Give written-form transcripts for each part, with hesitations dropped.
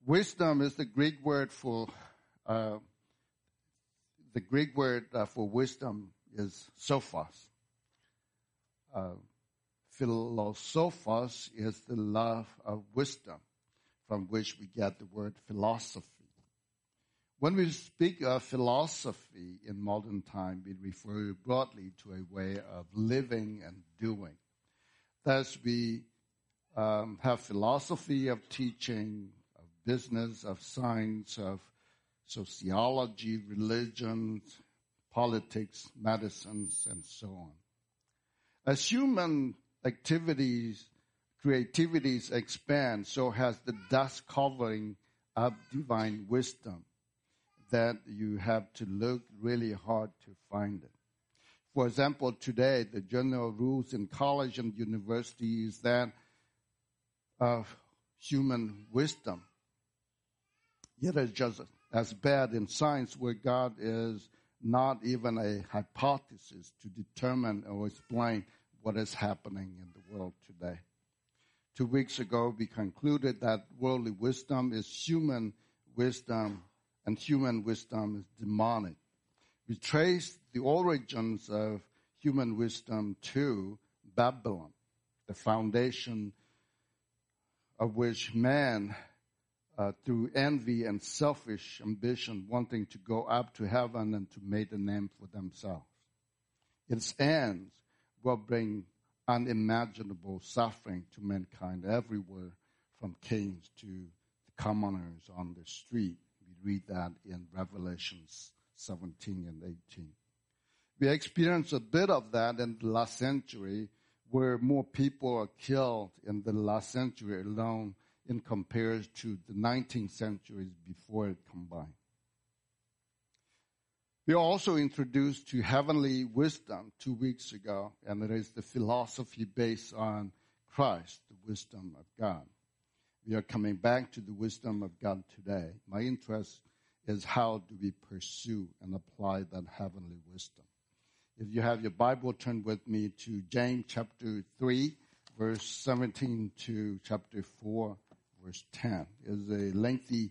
Wisdom is the Greek word for wisdom is sophos. Philosophos is the love of wisdom, from which we get the word philosophy. When we speak of philosophy in modern time, we refer broadly to a way of living and doing. Thus, we have philosophy of teaching, of business, of science, of sociology, religion, politics, medicines, and so on. As human activities, creativities expand, so has the dust covering up divine wisdom, that you have to look really hard to find it. For example, today, the general rules in college and university is that of human wisdom. Yet it's just as bad in science, where God is not even a hypothesis to determine or explain what is happening in the world today. 2 weeks ago, we concluded that worldly wisdom is human wisdom, and human wisdom is demonic. We traced the origins of human wisdom to Babylon, the foundation of which man, through envy and selfish ambition, wanting to go up to heaven and to make a name for themselves. Its ends will bring unimaginable suffering to mankind everywhere, from kings to the commoners on the street. We read that in Revelations 17 and 18. We experienced a bit of that in the last century, where more people are killed in the last century alone in comparison to the 19th centuries before it combined. We are also introduced to heavenly wisdom 2 weeks ago, and it is the philosophy based on Christ, the wisdom of God. We are coming back to the wisdom of God today. My interest is how do we pursue and apply that heavenly wisdom. If you have your Bible, turn with me to James chapter 3, verse 17 to chapter 4, verse 10. It's a lengthy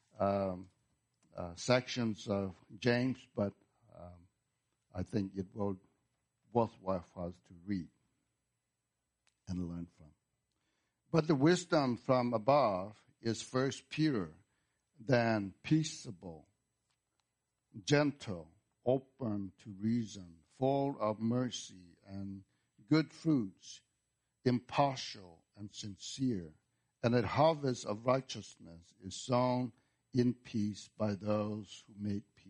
sections of James, but I think it will worthwhile for us to read and learn from. But the wisdom from above is first pure, then peaceable, gentle, open to reason, full of mercy and good fruits, impartial and sincere, and a harvest of righteousness is sown in peace by those who make peace.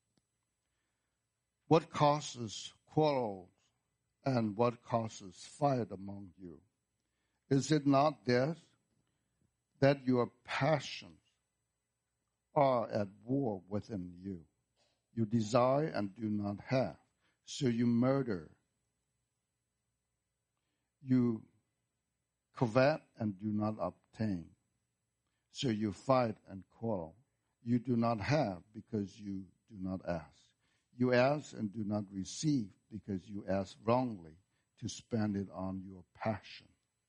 What causes quarrels and what causes fight among you? Is it not this, that your passions are at war within you? You desire and do not have, so you murder. You covet and do not obtain, so you fight and quarrel. You do not have because you do not ask. You ask and do not receive because you ask wrongly to spend it on your passion.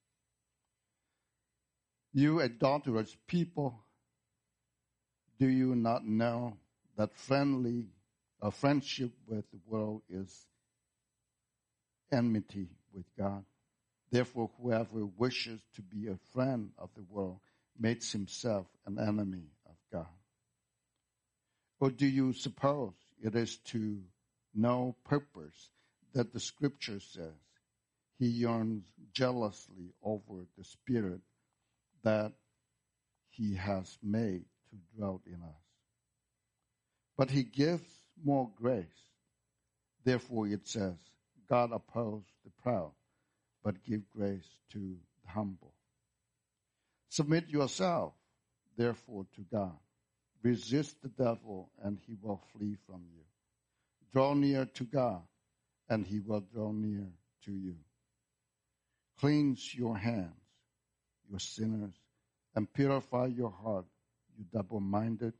You adulterous people, do you not know that friendship with the world is enmity with God? Therefore, whoever wishes to be a friend of the world makes himself an enemy of God. Or do you suppose it is to no purpose that the scripture says, he yearns jealously over the Spirit that he has made to dwell in us? But he gives more grace. Therefore it says, God opposes the proud, but give grace to the humble. Submit yourself, therefore, to God. Resist the devil, and he will flee from you. Draw near to God, and he will draw near to you. Cleanse your hands, you sinners, and purify your heart, you double-minded.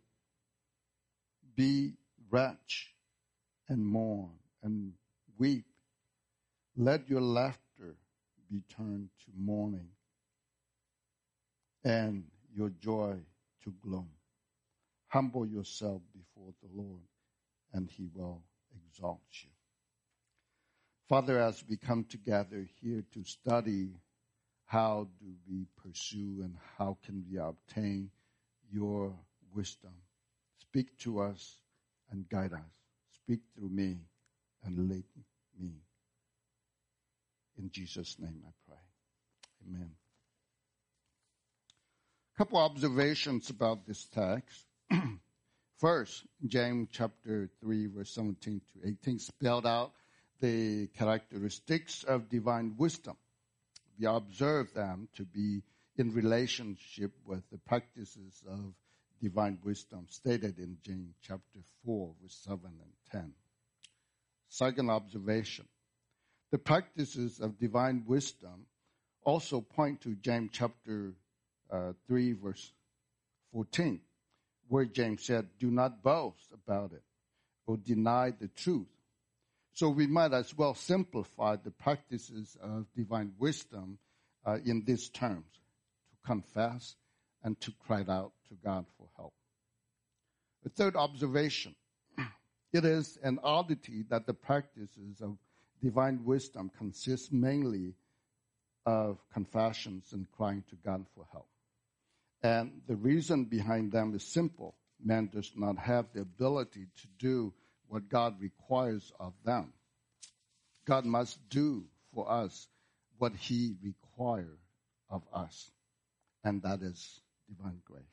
Be wretched and mourn and weep. Let your laughter be turned to mourning and your joy to gloom. Humble yourself before the Lord, and he will exalt you. Father, as we come together here to study how do we pursue and how can we obtain your wisdom, speak to us and guide us. Speak through me and lead me. In Jesus' name I pray. Amen. A couple observations about this text. First, James chapter 3, verse 17 to 18 spelled out the characteristics of divine wisdom. We observe them to be in relationship with the practices of divine wisdom stated in James chapter 4, verse 7 and 10. Second observation, the practices of divine wisdom also point to James chapter 3, verse 14, where James said, do not boast about it or deny the truth. So we might as well simplify the practices of divine wisdom in these terms, to confess and to cry out to God for help. The third observation, it is an oddity that the practices of divine wisdom consist mainly of confessions and crying to God for help. And the reason behind them is simple. Man does not have the ability to do what God requires of them. God must do for us what he requires of us, and that is divine grace.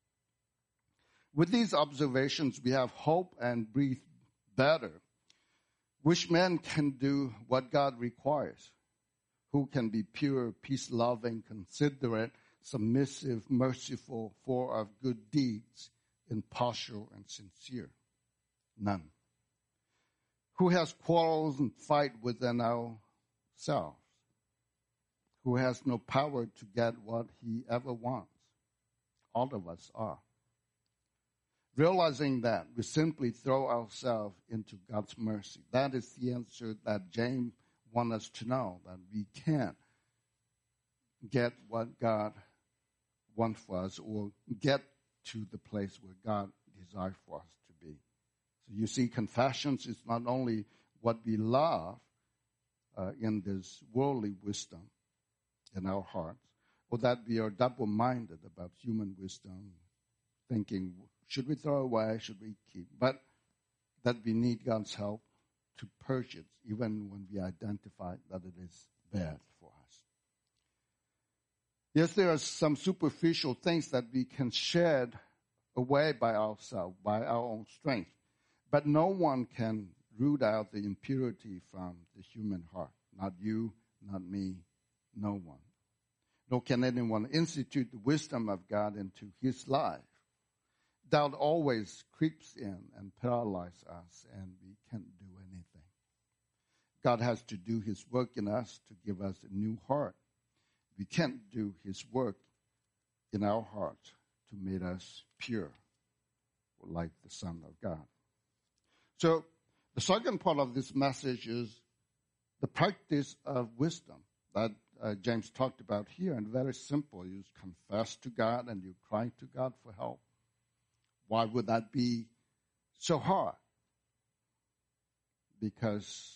With these observations, we have hope and breathe better. Which man can do what God requires? Who can be pure, peace-loving, considerate, submissive, merciful, full of good deeds, impartial, and sincere? None. Who has quarrels and fight within ourselves? Who has no power to get what he ever wants? All of us are. Realizing that, we simply throw ourselves into God's mercy. That is the answer that James wants us to know, that we can't get what God wants for us or get to the place where God desires for us to be. So you see, confessions is not only what we love in this worldly wisdom in our hearts, or that we are double-minded about human wisdom, thinking, should we throw away, should we keep? But that we need God's help to purge it, even when we identify that it is bad for us. Yes, there are some superficial things that we can shed away by ourselves, by our own strength. But no one can root out the impurity from the human heart. Not you, not me, no one. Nor can anyone institute the wisdom of God into his life. Doubt always creeps in and paralyzes us, and we can't do anything. God has to do his work in us to give us a new heart. We can't do his work in our heart to make us pure, like the Son of God. So the second part of this message is the practice of wisdom that James talked about here, and very simple. You confess to God and you cry to God for help. Why would that be so hard? Because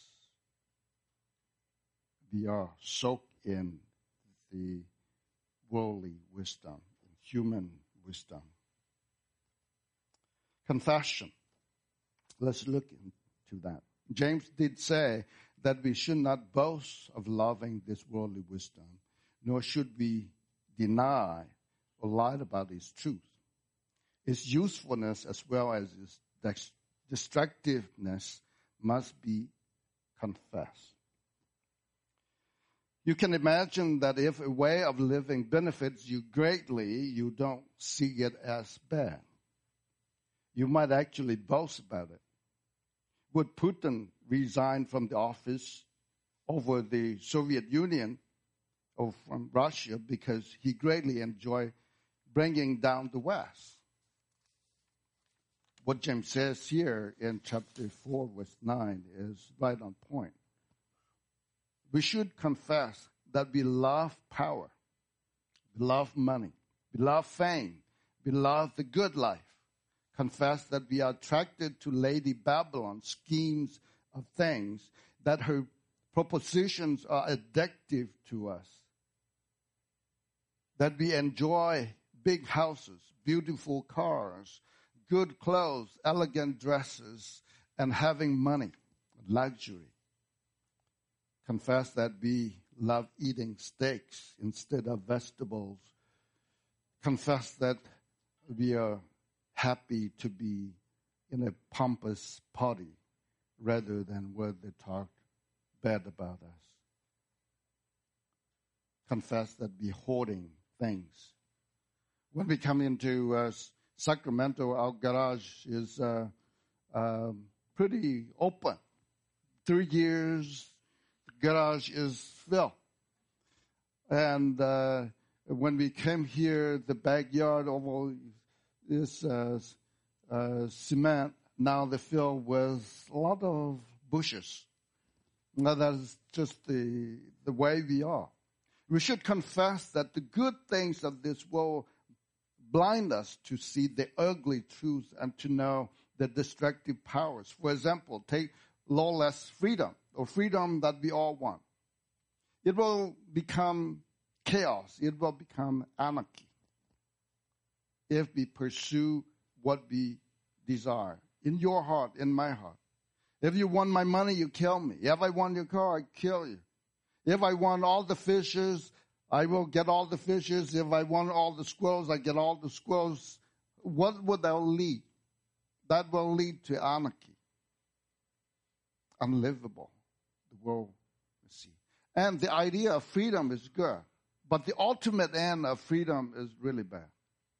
we are soaked in the worldly wisdom, human wisdom. Confession. Let's look into that. James did say that we should not boast of loving this worldly wisdom, nor should we deny or lie about its truth. Its usefulness as well as its destructiveness must be confessed. You can imagine that if a way of living benefits you greatly, you don't see it as bad. You might actually boast about it. Would Putin resign from the office over the Soviet Union or from Russia because he greatly enjoyed bringing down the West? What James says here in chapter 4, verse 9 is right on point. We should confess that we love power, we love money, we love fame, we love the good life. Confess that we are attracted to Lady Babylon's schemes of things, that her propositions are addictive to us, that we enjoy big houses, beautiful cars, good clothes, elegant dresses, and having money, luxury. Confess that we love eating steaks instead of vegetables. Confess that we are happy to be in a pompous party rather than where they talk bad about us. Confess that we're hoarding things. When we come into Sacramento, our garage is pretty open. 3 years, the garage is filled. And when we came here, the backyard over is cement. Now they're filled with a lot of bushes. Now that's just the way we are. We should confess that the good things of this world blind us to see the ugly truth and to know the destructive powers. For example, take lawless freedom, or freedom that we all want. It will become chaos. It will become anarchy if we pursue what we desire. In your heart, in my heart. If you want my money, you kill me. If I want your car, I kill you. If I want all the fishes, I will get all the fishes. If I want all the squirrels, I get all the squirrels. What would that lead? That will lead to anarchy. Unlivable. The world will see. And the idea of freedom is good. But the ultimate end of freedom is really bad.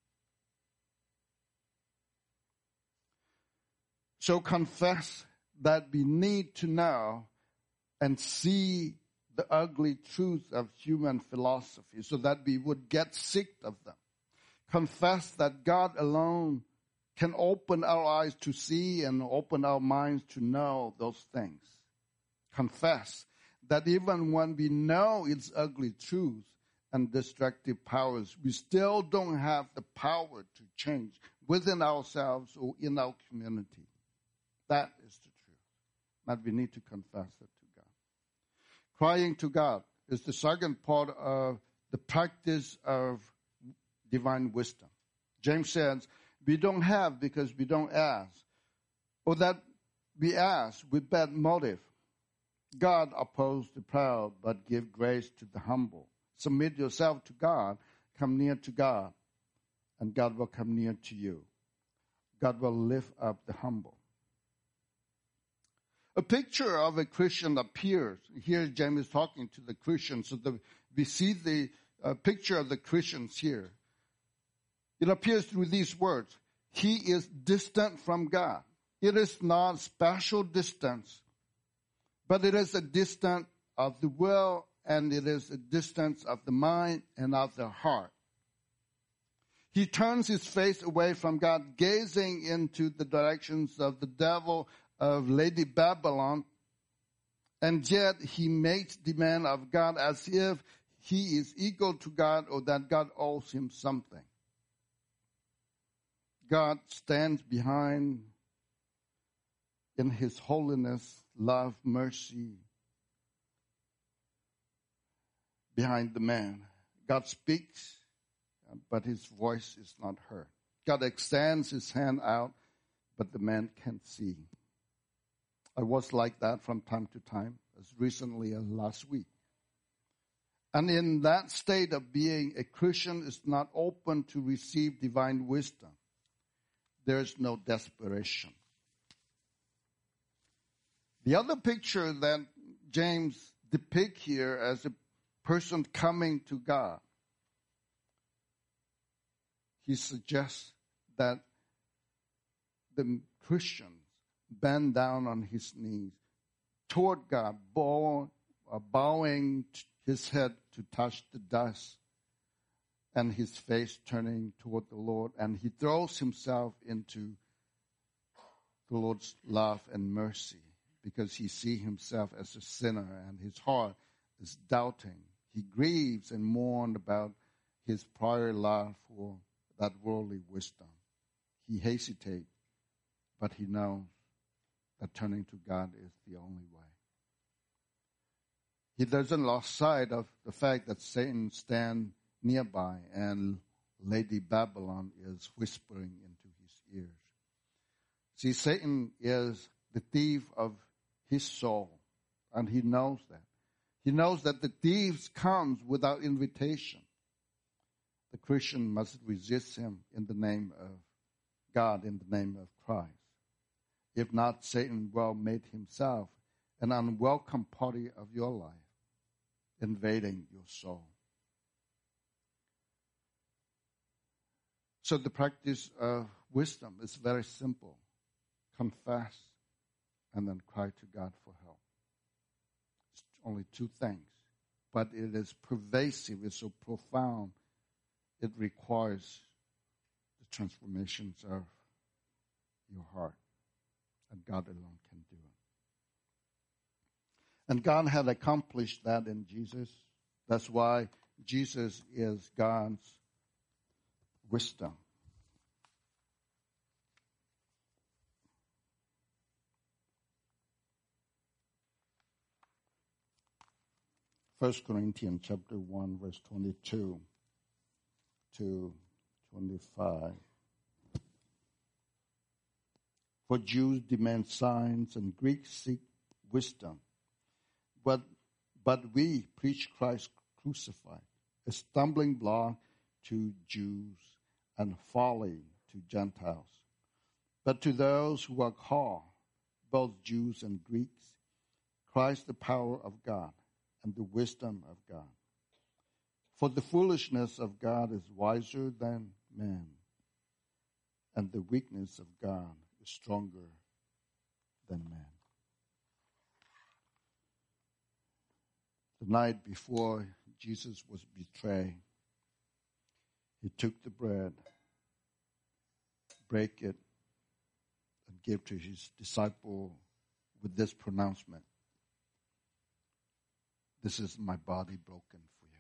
So confess that we need to know and see the ugly truth of human philosophy so that we would get sick of them. Confess that God alone can open our eyes to see and open our minds to know those things. Confess that even when we know its ugly truth and destructive powers, we still don't have the power to change within ourselves or in our community. That is the truth. But we need to confess it to God. Crying to God is the second part of the practice of divine wisdom. James says, we don't have because we don't ask, or that we ask with bad motive. God opposes the proud, but give grace to the humble. Submit yourself to God, come near to God, and God will come near to you. God will lift up the humble. A picture of a Christian appears. Here James is talking to the Christians, so we see the picture of the Christians here. It appears through these words. He is distant from God. It is not special distance, but it is a distance of the will, and it is a distance of the mind and of the heart. He turns his face away from God, gazing into the directions of the devil, of Lady Babylon, and yet he makes demand of God as if he is equal to God or that God owes him something. God stands behind in his holiness, love, mercy, behind the man. God speaks, but his voice is not heard. God extends his hand out, but the man can't see. I was like that from time to time, as recently as last week. And in that state of being, a Christian is not open to receive divine wisdom. There is no desperation. The other picture that James depicts here as a person coming to God, he suggests that the Christian bend down on his knees toward God, bowing his head to touch the dust, and his face turning toward the Lord, and he throws himself into the Lord's love and mercy because he sees himself as a sinner and his heart is doubting. He grieves and mourns about his prior love for that worldly wisdom. He hesitates, but he knows that turning to God is the only way. He doesn't lose sight of the fact that Satan stands nearby and Lady Babylon is whispering into his ears. See, Satan is the thief of his soul, and he knows that. He knows that the thief comes without invitation. The Christian must resist him in the name of God, in the name of Christ. If not, Satan will make himself an unwelcome party of your life, invading your soul. So the practice of wisdom is very simple. Confess and then cry to God for help. It's only two things, but it is pervasive, it's so profound, it requires the transformations of your heart, and God alone can do it. And God had accomplished that in Jesus. That's why Jesus is God's wisdom. First Corinthians chapter 1, verse 22 to 25. For Jews demand signs and Greeks seek wisdom. But we preach Christ crucified, a stumbling block to Jews and folly to Gentiles. But to those who are called, both Jews and Greeks, Christ the power of God and the wisdom of God. For the foolishness of God is wiser than man, and the weakness of God is stronger than man. The night before Jesus was betrayed, he took the bread, break it, and gave to his disciple with this pronouncement: "This is my body broken for you."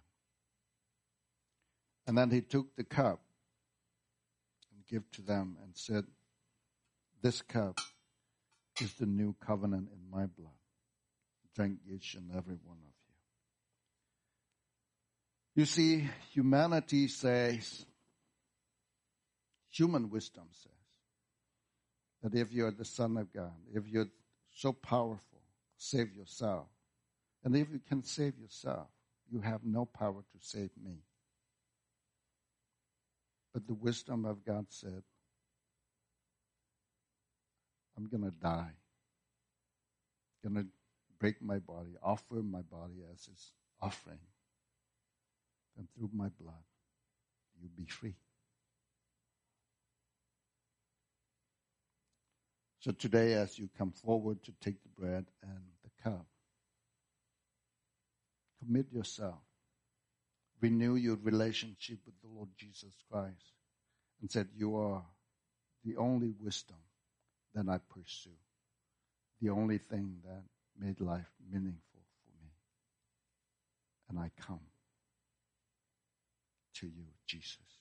And then he took the cup and gave to them and said, "This cup is the new covenant in my blood. Drink each and every one of you." You see, humanity says, human wisdom says, that if you're the Son of God, if you're so powerful, save yourself. And if you can save yourself, you have no power to save me. But the wisdom of God said, I'm going to die. I'm going to break my body, offer my body as his offering. And through my blood, you'll be free. So today, as you come forward to take the bread and the cup, commit yourself. Renew your relationship with the Lord Jesus Christ and said, you are the only wisdom that I pursue, the only thing that made life meaningful for me. And I come to you, Jesus.